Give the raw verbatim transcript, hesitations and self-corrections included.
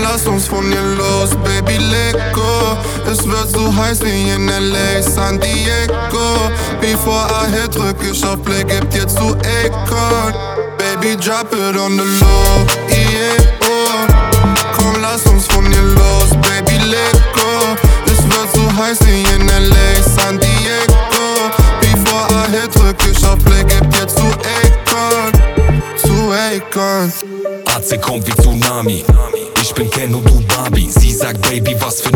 lass uns von hier los, Baby, Lego. Es wird so heiß wie in L A, San Diego. Bevor I hit, drück ich auf Play, gib dir zu Akon. Baby, drop it on the low, yeah, oh. Komm, lass uns von hier los, Baby, Lego. Es wird so heiß wie in L A, San Diego. Bevor I hit, drück ich auf Play, gib dir zu Akon. Zu Akon. A C kommt wie Tsunami. Ich bin Ken und du Barbie. Sie sagt, Baby, was für